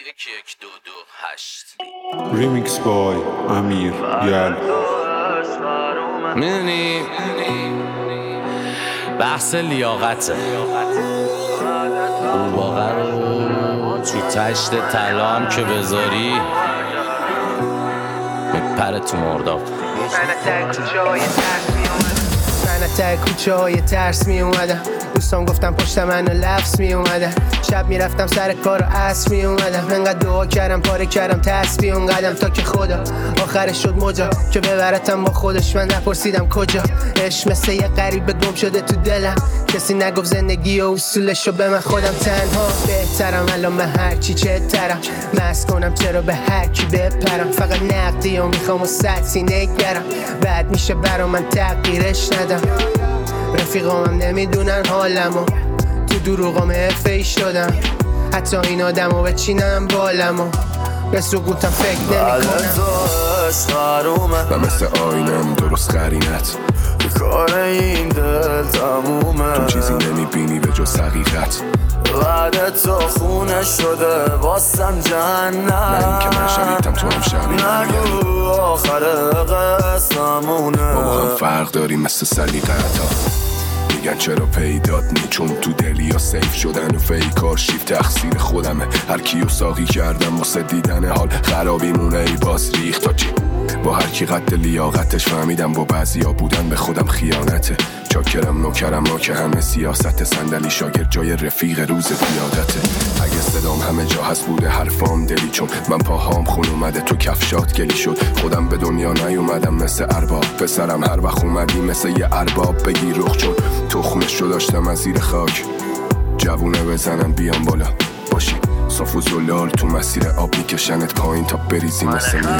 1-2-2-8 ریمیکس بای امیر یل. میدونی بحث لیاقته، واقعا رو تو تشت طلا هم که بذاری میپره تو مرداب. من تا کوچه های ترس می اومدم، دوستان گفتم پشت من لفظ می اومدم، شب می رفتم سر کار و عصر می اومدم، انقدر دعا کردم پاره کردم تسبیح اون قدم تا که خدا آخرش شد مجا که ببرتم با خودش. من نپرسیدم کجا، عشق مثل یه غریبه گم شده تو دلم، کسی نگفت زندگی و اصولشو به من خودم تنها بهترم. الان من هرچی چهترم، مست کنم چرا به هرکی بپرم، فقط نقدی و میخوام و سطحی نگرم، بعد میشه برا من تغییرش ندم. رفیقامم نمیدونن حالمو، تو دروغام حرفه‌ای شدم، حتی این آدمو بچینم بالمو به سقوطم فکر نمی‌کنم. و مثل آینم درست قرینت کار این دل تمومه، تو چیزی نمیبینی به جز حقیقت، بعد تو خونه شده واسم جهنم. نه این که من شبیدم تو هم شبیدم، نگو آخر قسمونه، ما با هم فرق داریم مثل سلیقه‌تا. میگن چرا پیدات نی، چون تو دلی یا سیف شدن و فیکار شیف تقصیر خودمه، هر کیو ساقی کردم واسه دیدن حال خرابی مونه. ای باز ریخت تا چی با هر کی قد لیاقتش، فهمیدم با بعضیا بودن به خودم خیانته. چاکرم نوکرم ما که همه سیاست، صندلی شاگرد جای رفیق روز پیادته. اگه صدام همه جا هست بوده حرفام دلی، چون من پاهام خون اومده تو کفشات گلی شد. خودم به دنیا نیومدم مثل ارباب، پسرم هر وقت اومدی مثل یه ارباب بگی رخ، چون تخمش رو داشتم از زیر خاک. جوونه بزنن بیان بالا باشی صاف و زلال، تو مسیر آب میکشنت پایین تا بریزی مثل میاکات.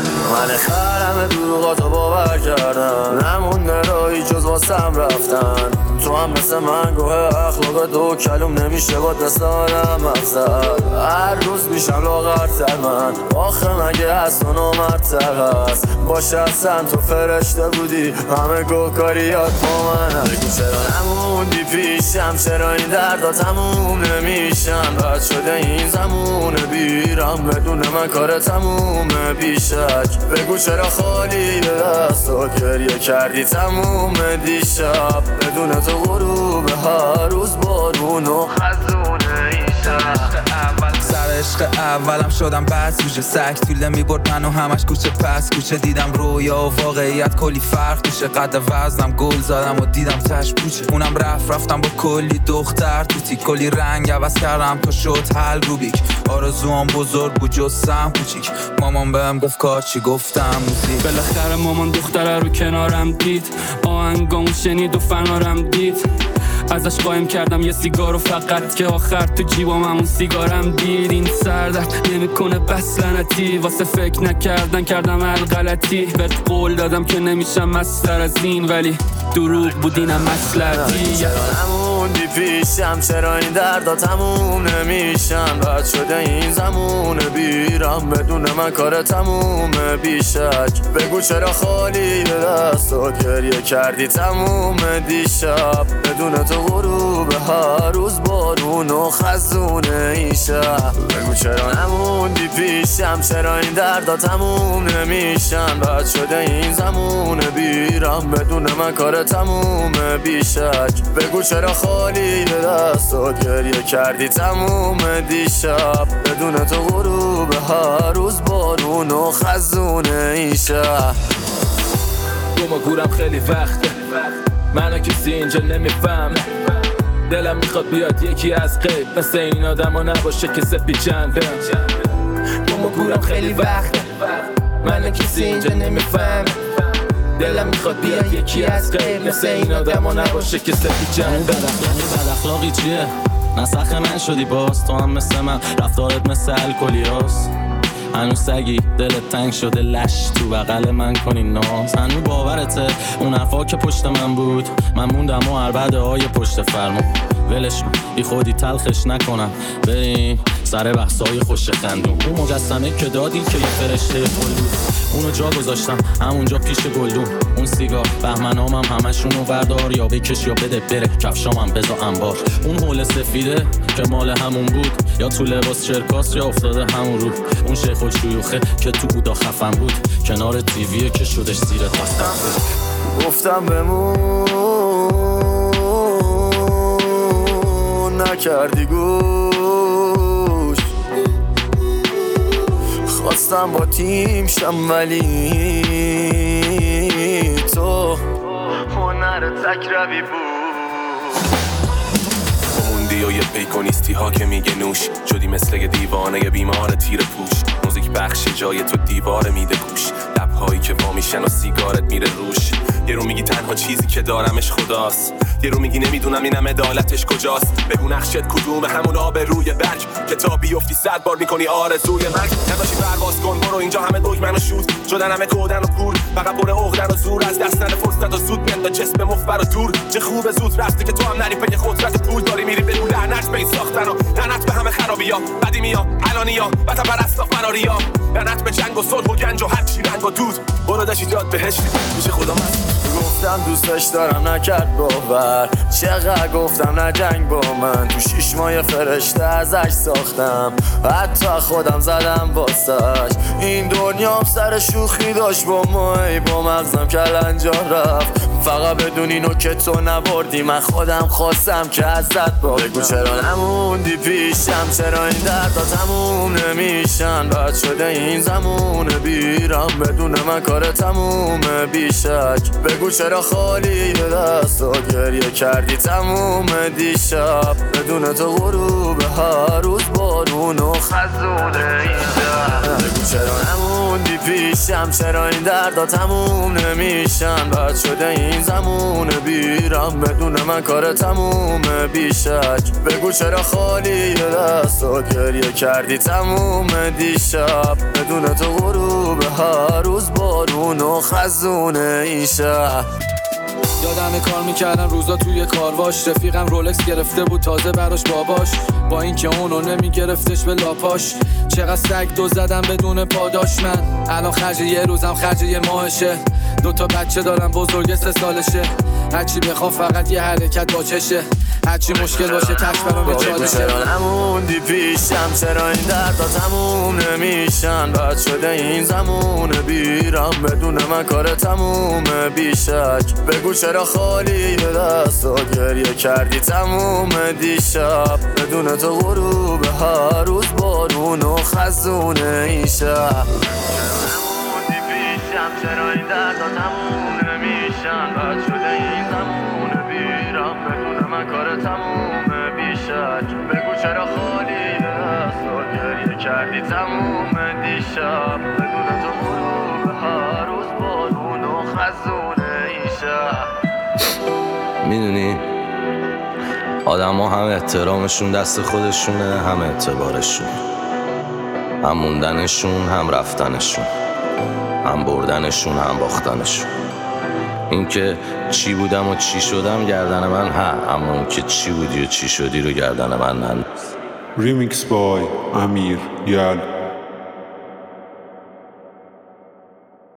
من خرم دروغاتو باور کردم، نمونده رایی جز واسم رفتن. تو هم مثل من گوه اخلاق دو کلوم نمیشه باد مثل آدم افزد. هر روز میشم لاغرتر من، آخه مگه هست و نامرتر هست باشه اصلا تو فرشته بودی، همه گوهکاریات با منم. بگو چرا نموندی پیشم، چرا این دردا تموم نمیشن، بد شده این زمونه بیرم بدون من کار تمومه بیشک. بگو چرا خالی دستات گریه کردی تموم دیشب، بدون تو غروب هر روز بارون و خزونه این شب. سر عشق اولم شدم بس گوشه سک طوله میبرد منو همش کوچه پس کوچه، دیدم رویا و واقعیت کلی فرق توشه، قد وزنم گل زدم و دیدم تش پوچه. اونم رفتم با کلی دختر توتی، کلی رنگ عوض کردم تا شد حل روبیک. آرزوام بزرگ بود جستم کوچیک، مامان بهم گفت کار چی گفتم موزیک. بالاخره مامان دختره رو کنارم دید، آهنگامو شنید و فنارم دید، ازش قایم کردم یه سیگارو فقط که آخر تو جیبام همون سیگارم دید. این سردرد نمیکنه بس لعنتی، واسه فکر نکردن کردم هر غلطی. بهت قول دادم که نمیشم مستر از این، ولی دروغ بود اینم مصلحتی. چرا نموندی پیشم، چرا این دردا تموم نمیشن، بد شده این زمونه بیرم بدون من کار تمومه بیشک. بگو چرا خالی دستات گریه کردی تموم دیشب، بدون تو غروب هر روز بارون و خزونه این شب. بگو چرا نموندی پیشم، چرا این دردا تموم نمیشن، بد شده این زمونه بیرم بدون من کار تمومه بیشک. بگو چرا خالی دستات گریه کردی تموم دیشب، بدون تو غروب هر روز بارون و خزونه این شب. گم و گورم خیلی وقته، منو کسی اینجا نمیفهم، دلم میخواد بیاد یکی از غیب مثل این آدم ها نباشه که سپی چنده. گم و گورم خیلی وقته، منو کسی اینجا نمیفهم، دلم میخواد بیاد یکی از غیب مثل این آدم ها نباشه که سپی چنده. بد اخلاقی چیه؟ نسخ من شدی باز، تو هم مثل من رفتارت مثل الکلی هاست. هنوز سگی دلت تنگ شده لش تو بغل من کنی ناز. هنوز باورته اون حرفا که پشت من بود، من موندم و عربده های پشت فرمون. ولش کن بی خودی تلخش نکنم، بریم سر بحثای خوش خندون. اون مجسمه که دادی که یه فرشته پل بود، اونو جا گذاشتم همونجا پیش گلدون. اون سیگار بهمنامم همشونو بردار، یا بکش یا بده بره، کفشامم بذار انبار. اون حول سفیده که مال همون بود، یا تو لباس چرکاس یا افتاده همون رو. اون شیخ و شیوخه که تو بودا خفن بود، کنار تیویه که شدش زیر تاستم بود. گفتم بمون نکردی گوش، خواستم با تیم شم ولی تو هنر تک روی بود. موندی و یه پیکونیستی ها که میگه نوش شدی مثل یه دیوانه بیمار تیر پوش. موزیک بخش جای تو دیوار میده گوش، لبهایی که وا میشن و سیگارت میره روش. یه رو میگی تنها چیزی که دارمش خداست، یه رو میگی نمیدونم اینم عدالتش کجاست. بگو نقشت کدوم همون آب روی برگ که تا بیفتی 100 بار میکنی آرزوی مرگ. نداشی پرواز کن برو، اینجا همه دگمن و شود شدن، همه کودن و کور، فقط پر عقدن و زور. از دست نده فرصت و زود میاد جسم مخبر و دور. چه خوبه زود رفته که تو هم نری پی قدرت پول داری میری بدون لعنت به این ساختن و لعنت به همه خرابیا قدیمیا الانیا وطن پرستا فراریا. لعنت به جنگ و صلح و گنج و هر چی رنگ و دود. برو داشتی جات بهشتی پیش خدا من. گفتم دوستش دارم نکرد باور، چقدر گفتم نه جنگ با من. تو 6 ماه فرشته ازش ساختم، حتی خودم زدم واسش. این دنیام سر شوخی داشت با مایی، با مغزم کلنجا رفت. فقط بدون اینو که تو نبردی، من خودم خواستم که ازت باردم. بگو چرا نموندی پیشم، چرا این دردا تموم نمیشن. بد شده این زمون بیرم، بدون من کار تمومه بیشک. بگو چرا خالی دستا گریه کردی تموم دیشب. بدون تو غروب هر روز بارون و خزونه اینجا. بگو چرا نموندی پیشم، چرا این دردا تموم نمیشن. بد شده این زمون بیرم، بدون من کار تمومه بیشک. بگو چرا خالی دستا گریه کردی تموم دیشب. بدون تو غروب هر روز بارون و خزونه این شهر. یادمه کار میکردم روزا توی کارواش، رفیقم رولکس گرفته بود تازه براش باباش، با اینکه اونو نمیگرفتش به لاپاش. چقدر سگ دو زدم بدون پاداش، من الان خرج یه روزم خرج یه ماهشه. 2 بچه دارم بزرگ 3 سالشه، هرچی بخوام فقط یه حرکت با چشه. هرچی مشکل باشه تش برام به چالشه. چرا نموندی پیشم، چرا این دردا تموم نمیشن. بد شده این زمون بیرم، بدون من کار تمومه بیشک. بگو چرا خالی دستا گریه کردی تموم دیشب. بدون تو غروب هر روز بارون و خزونه این شهر. چرا این دردا تموم نمیشن. بد شده این زمون بیرم، بدون من کار تمومه بیشک. بگو چرا خالی دستا گریه کردی تموم دیشب. بدون تو غروب هر روز بارون و خزونه این شهر. میدونی آدم ها هم احترامشون دست خودشونه، هم اعتبارشون، هم موندنشون هم رفتنشون، هم بردنشون هم باختنشون. این که چی بودم و چی شدم گردن من اما اون که چی بودی و چی شدی رو گردن من ننداز. ریمیکس بای امیر یل.